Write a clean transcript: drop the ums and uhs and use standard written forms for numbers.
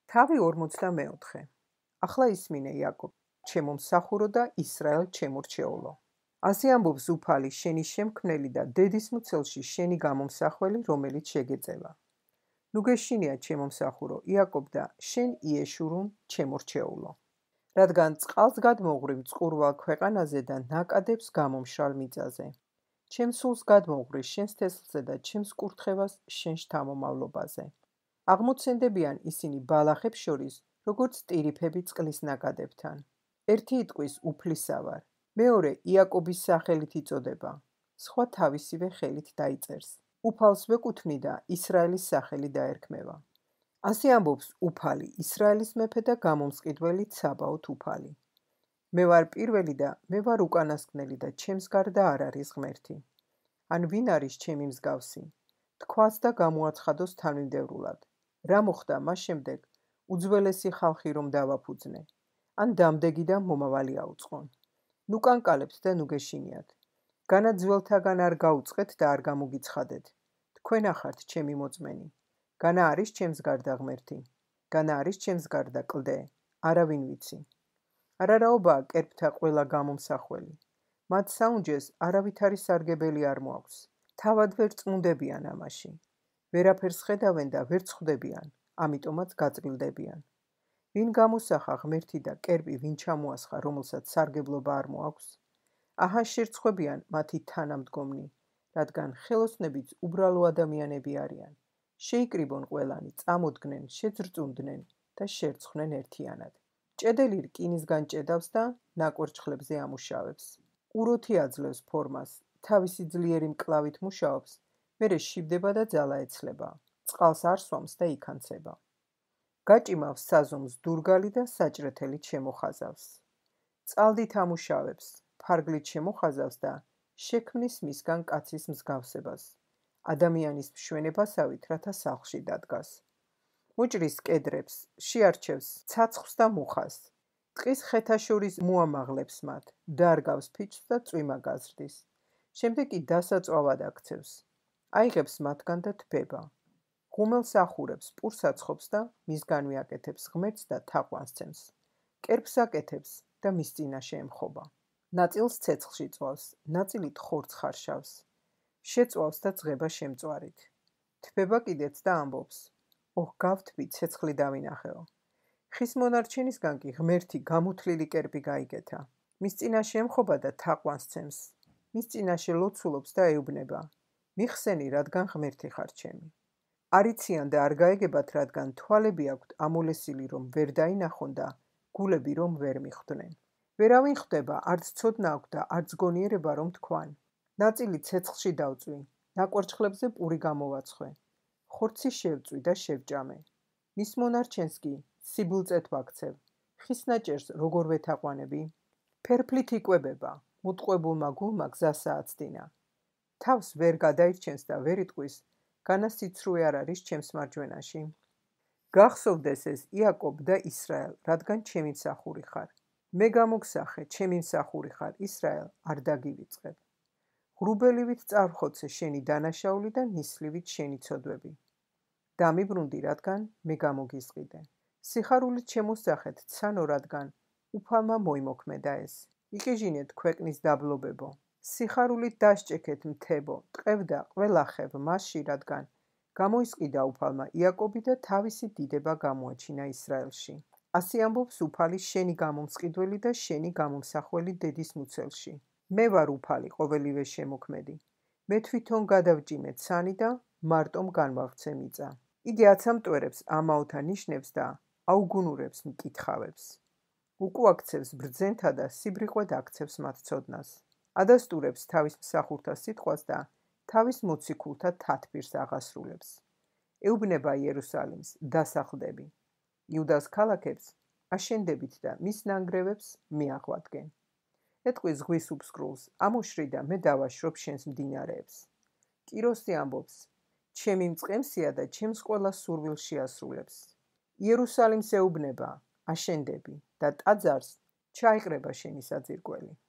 თავი 44. ახლა ისმინე იაკობ, ჩემო მსახურო და ისრაელ ჩემურჩეულო. ასე ამბობს უფალი, შენი შემქმნელი და დედისმუცელში შენი გამომსახველი, რომელიც შეგეწევა. ნუ გეშინია ჩემო მსახურო იაკობ და შენ იეშურუნ ჩემურჩეულო. რადგან წყალს გადმოღვრევ წყურვალ ქვეყანაზე და ნაკადებს გამომშრალ მიწაზე. ჩემს სულს გადმოღვრე შენს თესლზე და ჩემს კურთხევას შენ შთამომავლობაზე. აღმოცენდებიან ისინი ბალახებს შორის, როგორც ტირიფები წყლის ნაკადებთან. ერთი იტყვის უფლისა ვარ, მეორე იაკობის სახელით იწოდება, სხვა თავისივე ხელით დაიწერს. უფალს ვეკუთვნი და ისრაელის სახელი დაერქმევა. ასე ამბობს უფალი, ისრაელის მეფე და გამომსყიდველი ცაბაოთ უფალი. მე ვარ პირველი და მე ვარ უკანასკნელი და ჩემს გარდა არ არის ღმერთი. ან ვინ არის ჩემი მსგავსი? თქვას და გამოაცხადოს თანმიმდევრულად. რა მოხდა მას შემდეგ, უძველესი ხალხი რომ დავაფუძნე, ან დამდეგი და მომავალი აუწყონ. ნუ კანკალებთ და ნუ გეშინიათ. განა ძველთაგან არ გაუწყეთ და არ გამოგიცხადეთ. თქვენ ახართ ჩემი მოწმენი. განა არის ჩემს გარდა ღმერთი. განა არის ჩემს გარდა კლდე. არავინ ვიცი. არარაობაა კერპთა ყველა გამომსახველი. მათ საუნჯეს არავითარი სარგებელი არ მოაქვს. თავად ვერ წმუნდებიან ამაში. ვერაფერს ხედავენ და ვერ წხვდებიან, ამიტომაც გაწრილდებიან. ვინ გამოსახა ღმერთი და კერპი ვინ ჩამოასხა, რომელსაც სარგებლობა არ მოაქვს? აჰა შერცხვებიან მათი თანამდგომნი, რადგან ხელოსნებიც უბრალო ადამიანები არიან. შეიკრიბონ ყველანი, წამოდგნენ, შეძრწუნდნენ და შერცხვნენ ერთიანად. ჭედელი რკინისგან ჭედავს და ნაკვერჩხლებზე ამუშავებს. უროთი აძლევს ფორმას, თავისი ძლიერი მკლავით მუშაობს, მერე შიბდება და ძალა ეცლება. წყალს არ სვამს და იქანცება. გაჭიმავს საზომს დურგალი და საჭრეთელით შემოხაზავს. წყალდით ამუშავებს, ფარგლით შემოხაზავს და შექმნის მისგან კაცის მსგავსებას. ადამიანის მშვენებასავით, რათა სახლში დადგას. მოჭრის კედრებს, შეარჩევს ცაცხლს და მუხას. ტყის ხეთა შორის მოამაღლებს მათ, დაარგავს ფიჭს და წვიმა გაზრდის. შემდეგ კი დასაწვავად აქცევს. აიღებს მათგან და თბება. ღუმელს ახურებს, პურს აცხობს და მისგანვე აკეთებს ღმერთს და თაყვანს ცემს. კერპს აკეთებს და მის წინაშე ემხობა. ნაწილს ცეცხლში წვავს, ნაწილით ხორცს ხარშავს. შეწვავს და ძღება შემწვარით. თბება კიდეც და ამბობს: ოჰ, გავთბი, ცეცხლი დავინახეო. ხის მონარჩენისგან კი ღმერთი გამუთლილი კერპი გაიგეთა. მის წინაშე ემხობა და თაყვანს ცემს. მის წინაშე ლოცულობს და ეუბნება: მიხსენი, რადგან ღმერთი ხარ ჩემი. არიციან და არ გაეგებათ, რადგან თვალები აქვთ ამოლესილი, რომ ვერ დაინახონ და გულები რომ ვერ მიხვდნენ. ვერავინ ხვდება, არც ცოდნა აქვთ და არც გონიერება რომ თქვან. ნაწილი ცეცხლში დავწვი, ნაკვერჩხლებზე პური გამოვაცხვე. ხორცი შევწვი და შევჭამე. მის მონარჩენს კი სიბულწეთ ვაქცევ. ხის ნაჭერს როგორ ვეთაყვანები? ფერფლით იკვებება, მუტყვებულმა გულმა გზასა აცდინა. თავს ვერ გადაირჩენს და ვერ იტყვის, განა სიცრუე არ არის ჩემს მარჯვენაში. გახსოვდეს ეს იაკობ და ისრაელ, რადგან ჩემი მსახური ხარ. მე გამოგსახე, ჩემი მსახური ხარ, ისრაელ, არ დაგივიწყებ. ღრუბელივით წარხოცე შენი დანაშაული და ნისლივით შენი ცოდვები. დამიბრუნდი, რადგან მე გამოგიზყიდე. სიხარულით შემოსძახეთ ცანო, რადგან უფალმა მოიმოქმედა ეს. იყიჟინეთ ქვეყნის დაბლობებო. სიხარულით დასჭექეთ მთებო, ტყევდა ყველა ხევ მასში, რადგან გამოისყიდა უფალმა იაკობი და თავისი დიდება გამოაჩინა ისრაელში. ასე ამბობს უფალი, შენი გამომსყიდველი და შენი გამომსახველი დედისმუცელში. მე ვარ უფალი, ყოველივე შემოქმედი. მე თვითონ გადავჭიმე ცანი და მარტომ განვავრცე მიწა. იგი აცამტვერებს ამაოთა ნიშნებს და აუგუნურებს მკითხავებს. უკუაქცევს ბრძენთა და სიბრიყვედ აქცევს მათ ცოდნას. ადასტურებს თავის მსახურთა სიტყვას და თავის მოციქულთა თათბირს აღასრულებს. ეუბნება იერუსალიმს, დასახლდები. იუდას ქალაქებს აშენდებით და მის ნანგრევებს მიაღვადგენ. ეტყვის ზღვის უფსკრულს, ამოშრი და მე დავაშრობ შენს მდინარეებს. კიროსი ამბობს, ჩემი მწყემსია და ჩემს ყველა სურვილს შეასრულებს. იერუსალიმს ეუბნება, აშენდები და ტაძარს ჩაიყრება შენი საძირკველი.